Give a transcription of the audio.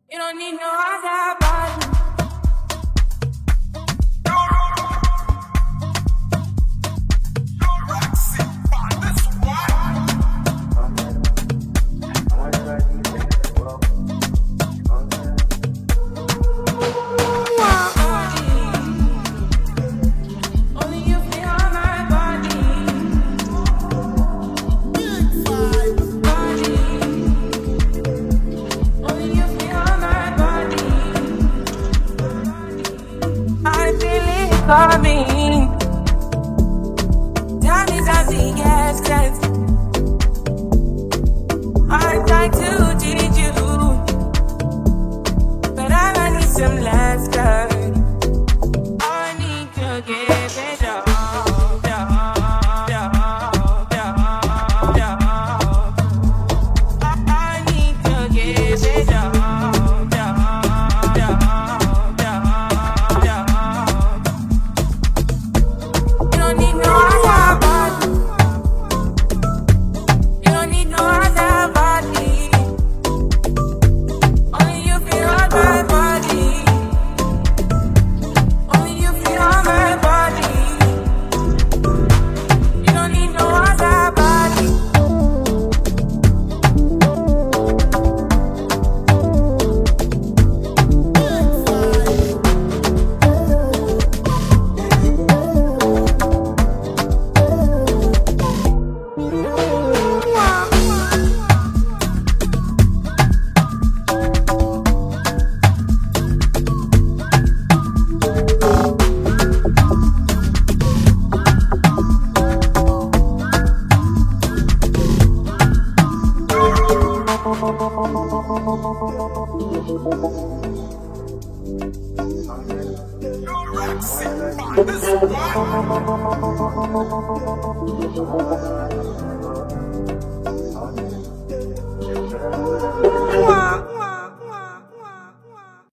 You don't need no other body. Coming, time is as it gets tense. I try to teach you, but I need some laughter. I need to give it up. I need to give it up. This is